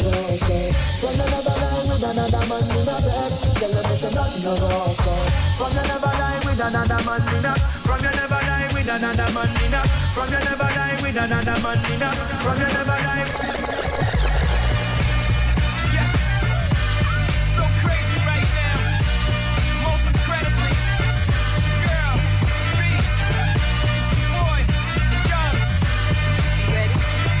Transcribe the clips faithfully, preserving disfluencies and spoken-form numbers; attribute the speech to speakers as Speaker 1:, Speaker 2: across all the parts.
Speaker 1: From you never lie with another man in a bed. Tell them it's nothing no go so. From you never lie with another man in a. From you never lie with another man in a. From you never lie with another man in a. From you never lie.
Speaker 2: Yes, so crazy right now. Most incredibly, it's your girl, B. It's your boy, Young. Ready?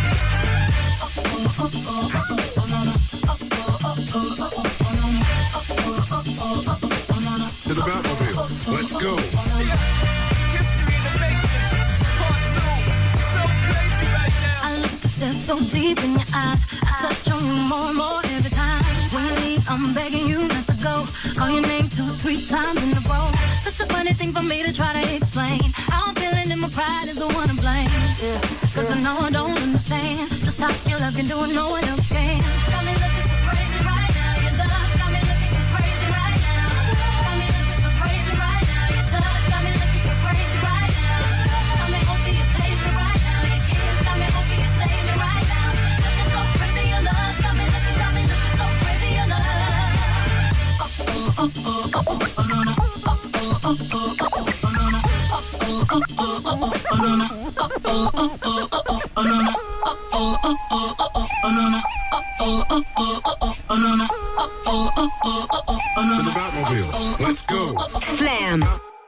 Speaker 3: To the Batmobile. Let's go.
Speaker 2: History in the making. Part two. So crazy right now.
Speaker 4: I look to stare so deep in your eyes. I touch on you more and more every time. When you leave, I'm begging you not to go. Call your name two, three times in a row. Such a funny thing for me to try to explain. How I'm feeling and my pride is the one to blame. Yeah. Cause I know I don't understand just how your love can do it, no one else can. Got me looking so crazy right now. Your love got me looking so crazy right now. Got me looking so crazy right now. Your touch got me looking so crazy right now. Got me hoping you page me right now. Your kiss got me hoping you save me right now. Looking so crazy, your love got me looking, got me looking so crazy, your love. Oh, oh, oh, oh, oh, oh, no, no. Oh, oh, oh, oh, oh, oh, no, no. Oh, oh, oh, oh, oh, oh, no, no. Oh, oh, oh, oh, oh, oh, no, no. Oh, oh, oh, oh, oh, oh, no, no. Oh, oh, oh, oh, oh, oh, no, no. Oh, oh, oh, oh, oh, oh, no,
Speaker 3: To
Speaker 4: no.
Speaker 3: the Batmobile. Let's go.
Speaker 5: Slam.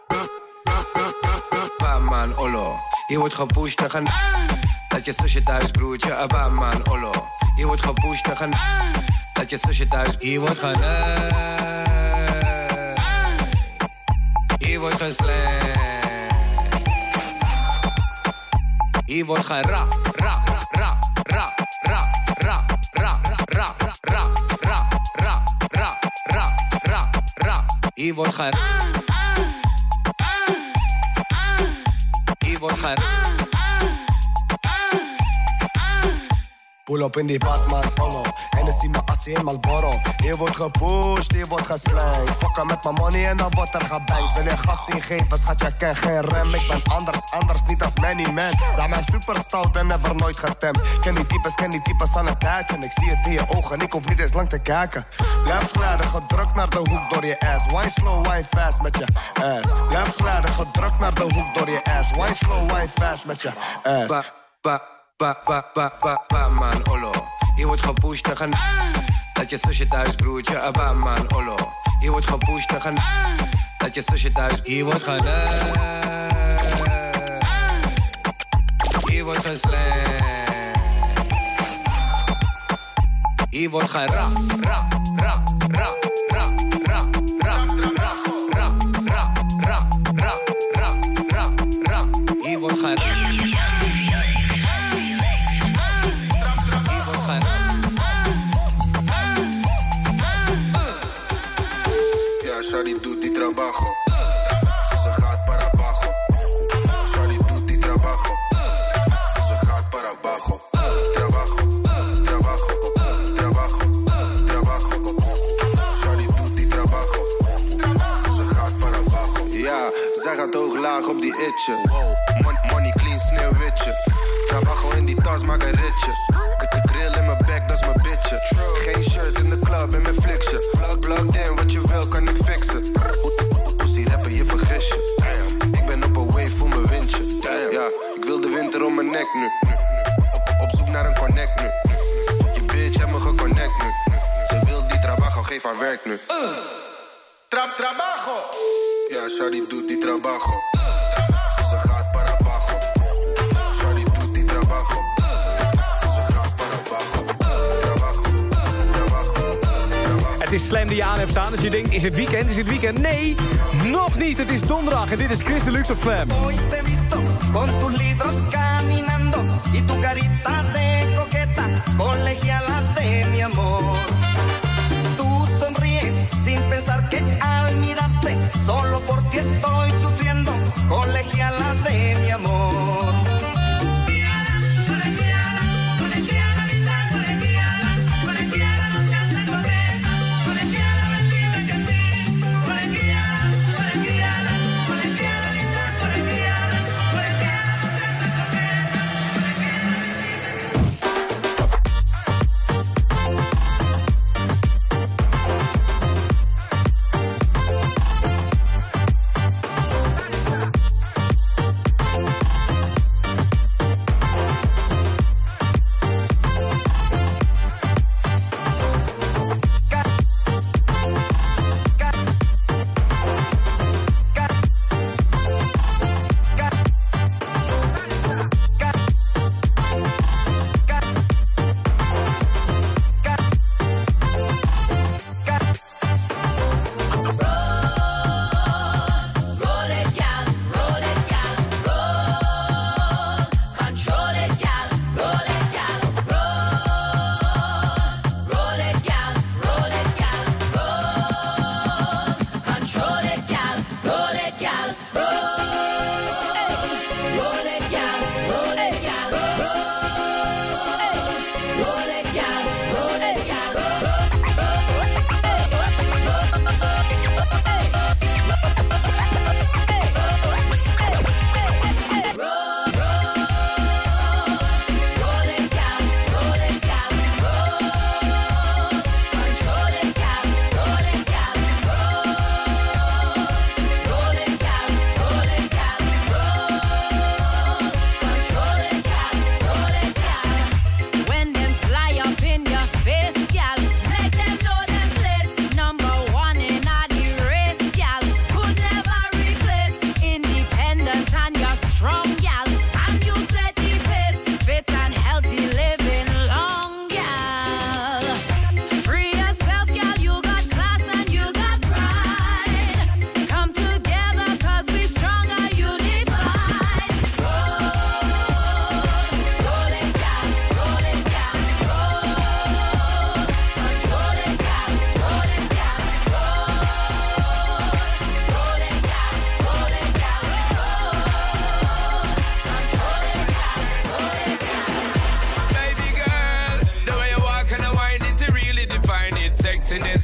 Speaker 6: Batman, Ollo. Je wordt gepusht tegen. Dat je zusje thuis, broertje. Batman, Ollo. Je wordt gepusht tegen. Dat je zusje thuis. Je wordt geneukt. Je wordt gesleept. Je wordt gera, ra, ra, ra, ra, ra, ra, ra, ra, ra, ra, ra, ra, ra, ra, ra. Je wordt gera. Je wordt gera.
Speaker 7: Pull up in die Batman, Ollo. En dan zie me assie in Malboro. Hier wordt gepusht, hier wordt geslijt. Fokken met mijn money en dan wordt er gebankt. Wil je gas ingeven, schat, jij ken geen rem. Ik ben anders, anders, niet als many man. Zijn mij super stout en never nooit getemd. Ken die types, ken die types aan het tijdje. Ik zie het in je ogen, ik hoef niet eens lang te kijken. Blijf glijden, gedrukt naar de hoek door je ass. Wine slow, wine fast met je ass. Blijf glijden, gedrukt naar de hoek door je ass. Wine slow, wine fast met je ass.
Speaker 6: Ba, ba, ba, ba, ba, ba, Batman, Ollo. Je wordt gepusht tegen. Dat je zusje thuis, broertje. Batman, Ollo. Je wordt gepusht tegen. Dat je zusje thuis. Je wordt geneukt. Je wordt gesleept. Je wordt gera, ra, ra, ra, ra, ra, ra, ra, ra, ra, ra, ra, ra, ra, ra. Je wordt gera.
Speaker 8: Shawty doet die trabajo. Ze gaat para abajo. Shawty doet die trabajo. Ze gaat para abajo. Trabajo, trabajo, trabajo, trabajo. Shawty doet die trabajo. Ze gaat para abajo. Ja, zij gaat hoog laag op die itje. Mon money clean sneeuwwitje. Trabajo in die tas, maak een ritje. Grill in mijn bek, dat is mijn bitje. Geen shirt in de club en mijn fliksje. Plugged in, wat je wil kan ik fixen. Pussy rappen, je vergis je. Ik ben op een wave voor mijn windje. Ja, ik wil de winter om mijn nek nu. Op, op zoek naar een connect nu. Je bitch heeft me geconnect nu. Ze wil die trabajo, geef haar werk nu. Tra trabajo. Ja, Shawty doet die trabajo. Ze gaat para abajo. Shawty doet die trabajo. Ze gaat para abajo.
Speaker 9: Het is Slam die je aan hebt staan. Dus je denkt, is het weekend? Is het weekend? Nee, nog niet. Het is donderdag en dit is Chris Deluxe op Slam.
Speaker 1: Hoy te he visto con tus libros caminando y tu carita de coqueta, colegiala de mi amor. Tú sonríes sin pensar que al mirarte solo por ti estoy sufriendo, colegiala de mi amor.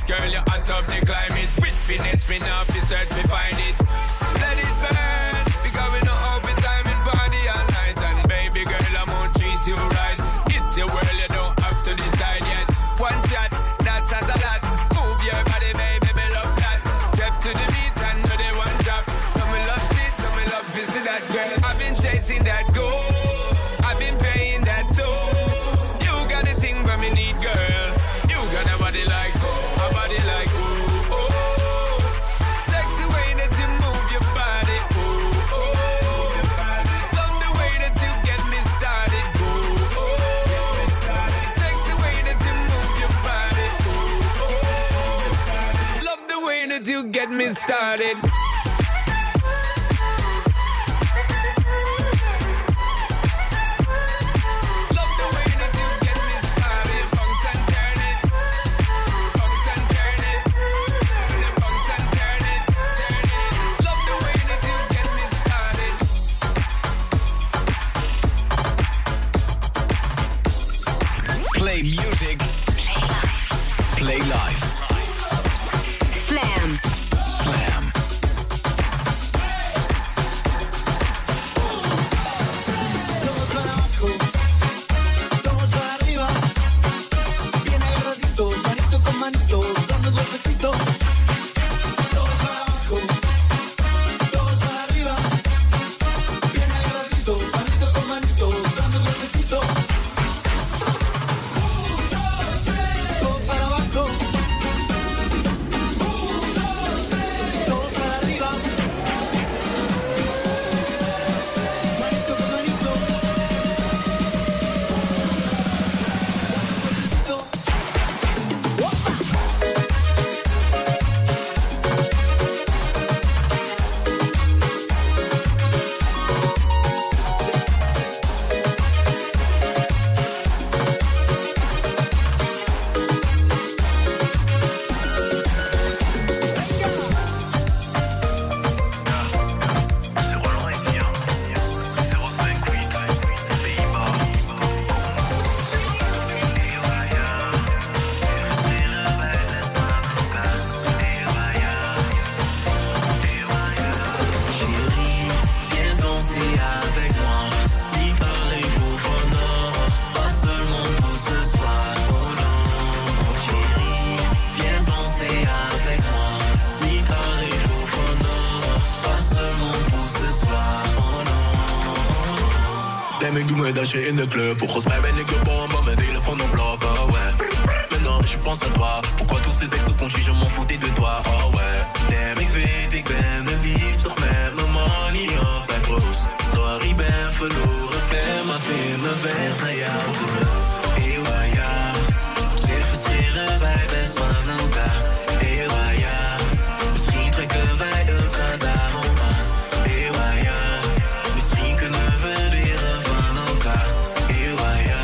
Speaker 2: girl, you hot up the climate. With finesse, me now fi search me find it. Let it burn, because we know how we time in party all night. And baby girl, I'm gonna treat you right. It's your world, you don't have to decide yet. One shot, that's not a lot. Move your body, baby, me love that. Step to the beat and do the one drop. Some me love sweet, some me love visit that girl. I've been chasing that goal, I've been paying that toll. You got the thing where me need, girl. You got a body like, a body like, ooh, oh. Sexy way that you move your body, ooh, oh. Love the way that you get me started, ooh, oh. Sexy way that you move your body, ooh, oh. Love the way that you get me started.
Speaker 9: Play music. Play life.
Speaker 5: Slam.
Speaker 9: Slam.
Speaker 10: Todos para abajo, todos para arriba. Bien agarraditos, manito con manito, dando golpecitos. Todos para abajo, todos para arriba. Bien agarraditos, manito con manito, dando golpecitos. Todo para abajo, todo para arriba. Manito con manito.
Speaker 2: Viens danser avec moi, ni parler pour bonheur, pas seulement pour ce soir, oh non. Oh chérie, viens danser avec moi, ni parler pour bonheur, pas seulement pour ce soir, oh non.
Speaker 11: Damn, ik doe me dasje in de club. Volgens mij ben ik de bombe, mijn telefoon op love, oh ouais. Maintenant, je pense à toi. Pourquoi tous ces textes conchis, je m'en foutais de toi, oh ouais. Damn, ik weet, ik ben de liefst, toch met mijn money op mijn broos. Sorry, ben verloren, ver, maar vind me weg naar jou terug. Ewa ja, op zich verschillen wij best van elkaar. Ewa ja, misschien trekken wij elkaar daarom aan. Ewa ja, misschien kunnen we leren van elkaar. Ewa ja,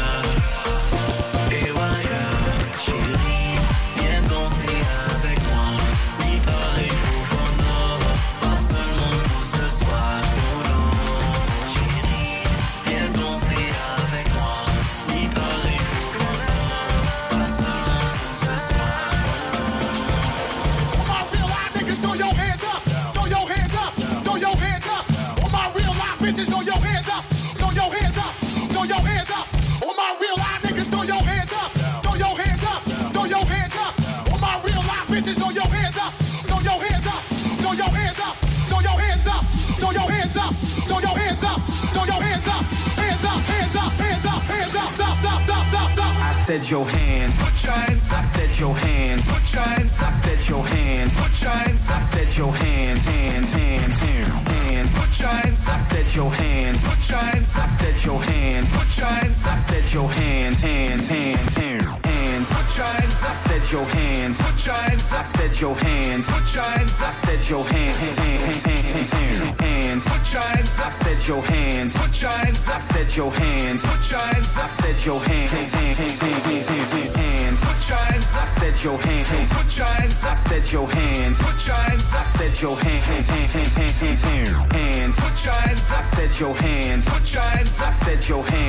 Speaker 11: ewa ja, chérie, viens danser avec moi. Ni parler pour bonheur, pas seulement pour ce soir, oh non. Chérie, viens danser avec moi. Ni parler pour bonheur, pas seulement pour ce soir, oh non.
Speaker 10: All my real life niggas, throw your hands up, throw your hands up, throw your hands up. All my real life bitches, throw your hands up, throw your hands up, throw your hands up. All my real life niggas, throw your hands up, throw your hands up, throw your hands up. All my real life bitches, throw your hands up, throw your hands up, throw your hands up, throw your hands up, throw your hands up, throw your hands up, throw your hands up, hands up, hands up, hands up, hands up, stop, stop, stop, stop, stop.
Speaker 6: I said your hands.
Speaker 10: Put your hands
Speaker 6: I
Speaker 10: up,
Speaker 6: said your hands.
Speaker 10: put your hands
Speaker 6: I
Speaker 10: up,
Speaker 6: said your hands.
Speaker 10: put your hands
Speaker 6: I
Speaker 10: up,
Speaker 6: said your hands. Hands, hands, hands.
Speaker 10: put your hands
Speaker 6: I
Speaker 10: up,
Speaker 6: said your hands.
Speaker 10: put your hands
Speaker 6: I
Speaker 10: up,
Speaker 6: said your hands.
Speaker 10: put your hands
Speaker 6: I
Speaker 10: up,
Speaker 6: said your hands. Hands, hands, hands.
Speaker 10: put your hands
Speaker 6: I
Speaker 10: up,
Speaker 6: said your hands.
Speaker 10: put your hands
Speaker 6: I
Speaker 10: up,
Speaker 6: said your hands.
Speaker 10: put your hands
Speaker 6: I
Speaker 10: up,
Speaker 6: said your hands. Hands, hands, hands, hands.
Speaker 10: put your hands
Speaker 6: I
Speaker 10: up,
Speaker 6: said your hands.
Speaker 10: put your hands
Speaker 6: I
Speaker 10: up,
Speaker 6: said your hands.
Speaker 10: put your hands
Speaker 6: I
Speaker 10: up,
Speaker 6: said your hands. Hands, hands, hands, hands, hands, hands.
Speaker 10: put your hands
Speaker 6: I
Speaker 10: up,
Speaker 6: said your hands.
Speaker 10: put your hands
Speaker 6: I
Speaker 10: up,
Speaker 6: said your hands.
Speaker 10: put your hands
Speaker 6: I
Speaker 10: up,
Speaker 6: said your hands. Hands, hands, hands, hands, hands, hands.
Speaker 10: put your hands
Speaker 6: I
Speaker 10: up,
Speaker 6: said your hands.
Speaker 10: put your hands
Speaker 6: I
Speaker 10: up,
Speaker 6: said your hands.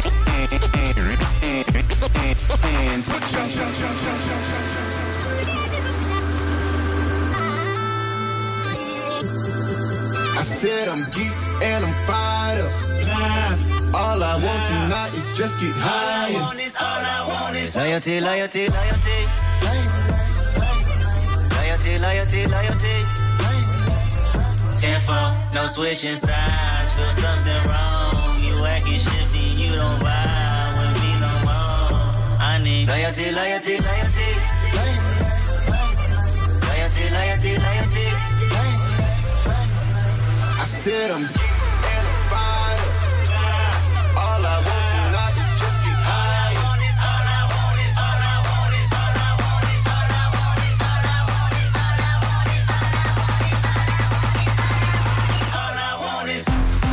Speaker 6: Hands.
Speaker 10: put your hands up.
Speaker 5: said I'm geek and I'm fired up. All I want tonight is just get high. All I want is, all I want is loyalty, loyalty, loyalty. Loyalty, loyalty, loyalty. Tenfold, no switching sides. Feel something wrong. You acting shifty, you don't vibe with me no more. I need loyalty, loyalty, loyalty. Loyalty, loyalty, loyalty. I said I'm geek and I'm fired up. All I want tonight is just get high. All I want is, all I want is, all I want is, all I want is, all I want is, all I want is, all I want is, all I want is, all I want is, all I want is.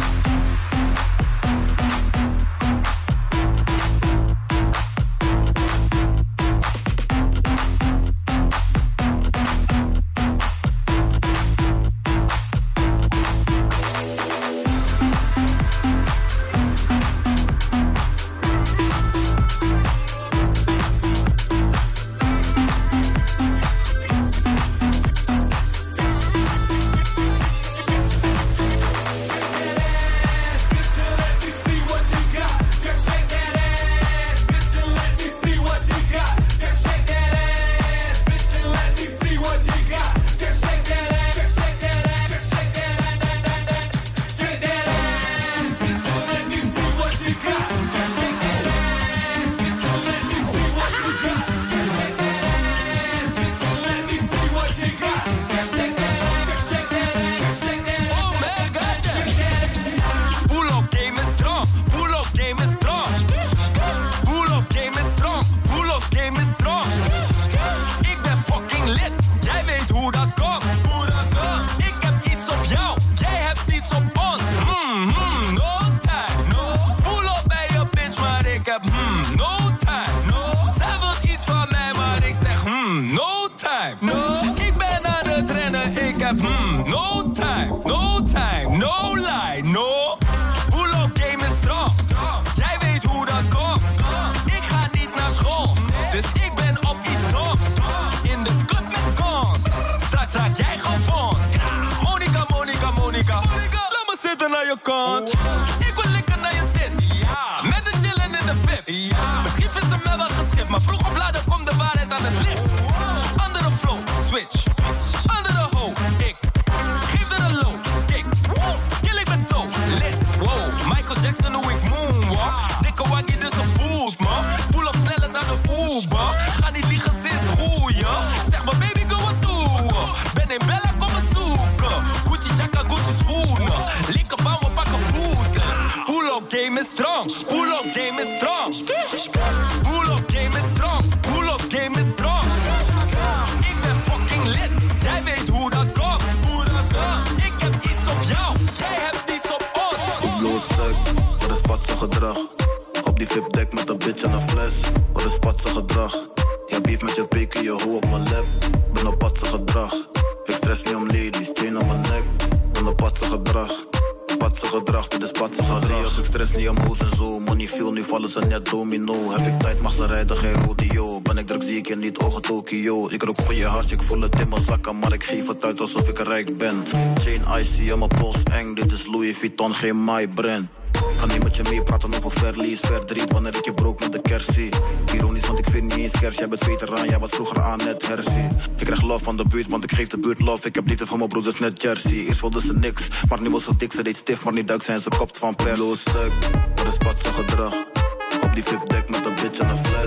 Speaker 12: Ik rook goeie hash, ik voel het in mijn zakken, maar ik geef het uit alsof ik rijk ben. Chain icy en mijn pols eng, dit is Louis Vuitton, geen my brand. Ga niet met je mee praten over verlies, verdriet wanneer ik je broek met de kersie. Ironisch, want ik vind niet eens kers, jij bent veteraan, jij was vroeger aan net hersie. Ik krijg love van de buurt, want ik geef de buurt love, ik heb liefde van mijn broeders net Jersey. Eerst wilde ze niks, maar nu was ze dik, ze deed stief, maar niet duik zijn, ze kopt van per. Low stuk, dat is wat ze gedrag. Op die VIP-deck met een bitch en een fles.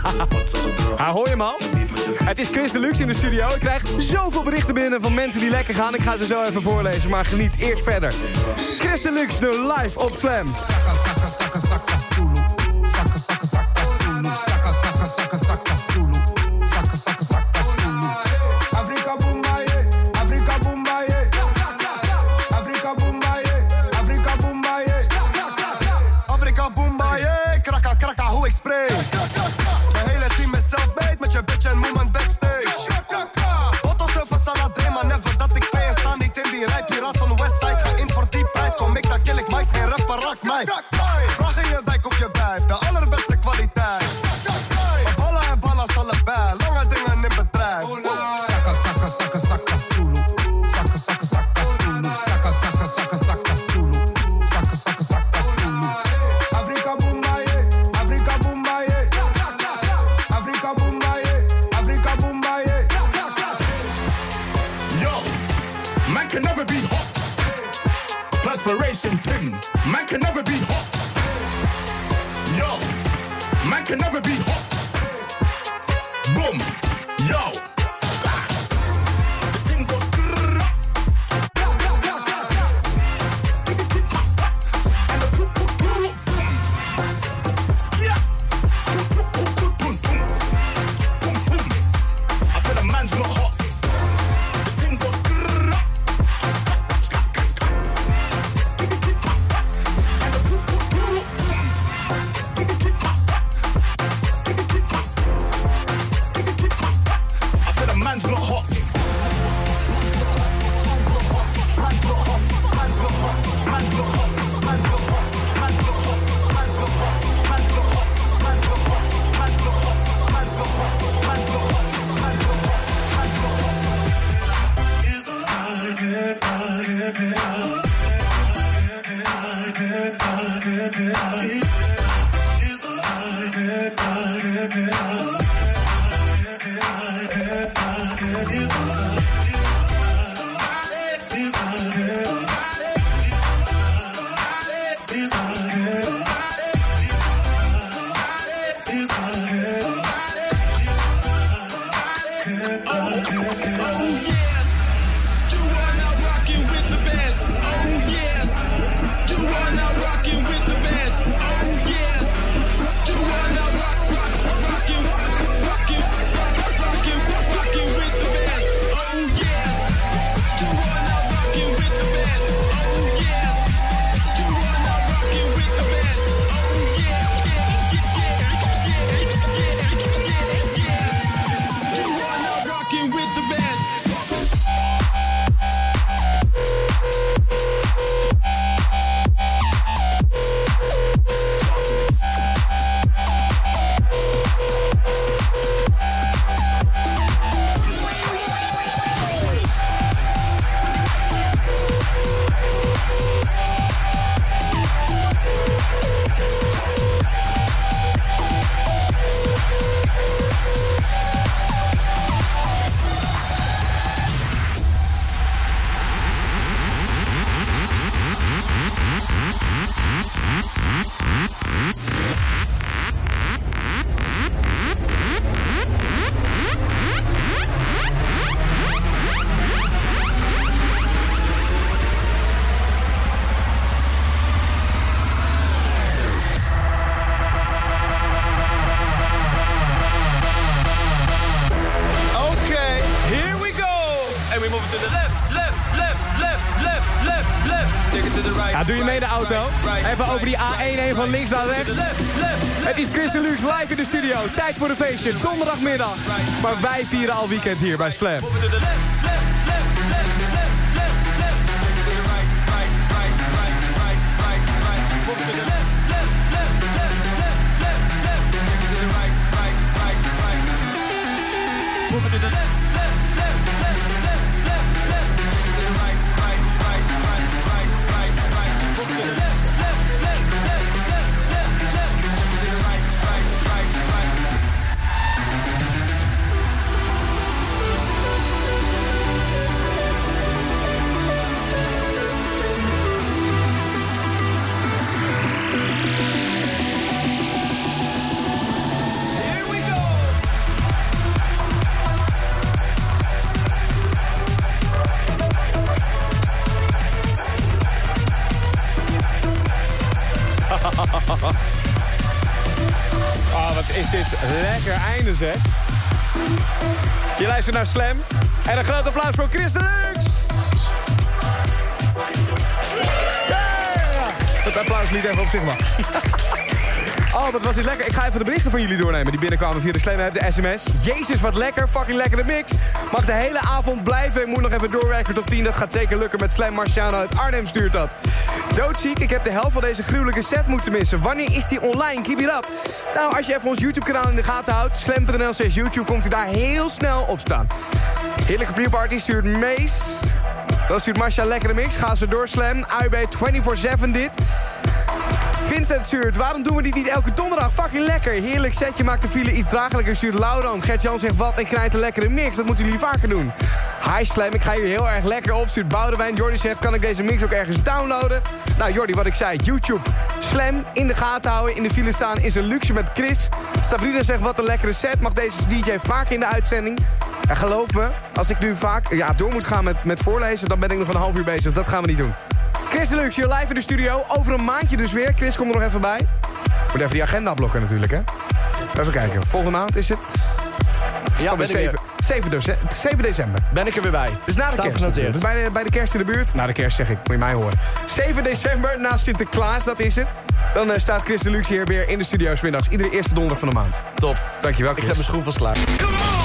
Speaker 9: Ah, hoor je hem al? Het is Chris Deluxe in de studio. Ik krijg zoveel berichten binnen van mensen die lekker gaan. Ik ga ze zo even voorlezen, maar geniet eerst verder. Chris Deluxe nu live op Slam.
Speaker 13: Saka, saka, saka, Zulu. Saka, saka, saka, Zulu. Saka, saka, saka, saka, Zulu. Saka, saka, saka, Zulu. Afrika Boombaye, Afrika Boombaye. Afrika Boombaye, Afrika Boombaye.
Speaker 7: Afrika Boombaye, kraka, kraka, hoe ik spreek. Mijn hele team is self-made met je bitch en moment backstage. Bottles van Saladre, maar never dat ik play. Sta niet in die rij, piraat van Westside. Ga in voor die prijs, kom ik dan kill ik mais. Geen rapper als mij. Vraag in je wijk of je blijft, de allerbeste kwaliteit. Ballen en ballen allebei, lange dingen in bedrijf.
Speaker 13: Saka, saka, saka, saka, Zulu. Saka, saka, saka, Zulu. Saka, saka, saka,
Speaker 10: can never be hot. Perspiration pin, man can never be hot. Yo, man can never be hot. Boom, yo.
Speaker 9: Doe je mee de auto? Even over die A één van links naar rechts. Het is Chris Deluxe live in de studio. Tijd voor een feestje, donderdagmiddag. Maar wij vieren al weekend hier bij Slam. Oh, wat is dit lekker einde, zeg. Je luistert naar Slam. En een groot applaus voor Chris Deluxe. Yeah! Het applaus liet even op zich mag. Oh, wat was dit lekker. Ik ga even de berichten van jullie doornemen die binnenkwamen via de Slam app, de sms. Jezus, wat lekker. Fucking lekkere mix. Mag de hele avond blijven. Ik moet nog even doorwerken tot tien. Dat gaat zeker lukken met Slam. Marciano uit Arnhem stuurt dat. Doodziek, ik heb de helft van deze gruwelijke set moeten missen. Wanneer is die online? Keep it up. Nou, als je even ons YouTube-kanaal in de gaten houdt, slam punt n l slash YouTube, komt u daar heel snel op staan. Heerlijke pre-party stuurt Mees. Dan stuurt Marcia lekkere mix. Ga ze door, Slam. A U B vierentwintig zeven dit. Vincent stuurt, waarom doen we dit niet elke donderdag? Fucking lekker. Heerlijk setje, maakt de file iets draaglijker, stuurt Laurent. Gert-Jan zegt wat en krijgt een lekkere mix. Dat moeten jullie vaker doen. Hi Slam, ik ga hier heel erg lekker op, stuurt Boudewijn. Jordi zegt, kan ik deze mix ook ergens downloaden? Nou Jordi, wat ik zei, YouTube. Slam, in de gaten houden, in de file staan is een luxe met Chris. Sabrina zegt, wat een lekkere set. Mag deze D J vaak in de uitzending? En geloof me, als ik nu vaak ja, door moet gaan met, met voorlezen, dan ben ik nog een half uur bezig. Dat gaan we niet doen. Chris Deluxe hier live in de studio. Over een maandje dus weer. Chris, kom er nog even bij. Moet even die agenda blokken natuurlijk, hè. Even kijken. Volgende maand is het...
Speaker 14: Ja, ben
Speaker 9: zeven, zeven december.
Speaker 14: Ben ik er weer bij.
Speaker 9: Dus na de
Speaker 14: Staat
Speaker 9: kerst.
Speaker 14: genoteerd.
Speaker 9: Dus bij de, bij de kerst in de buurt. Na de kerst zeg ik, moet je mij horen. zeven december, na Sinterklaas, dat is het. Dan uh, staat Chris Deluxe hier weer in de studio 's middags. Iedere eerste donderdag van de maand.
Speaker 14: Top.
Speaker 9: Dankjewel, Chris.
Speaker 14: Ik zet mijn schoen vast klaar.
Speaker 9: Come on!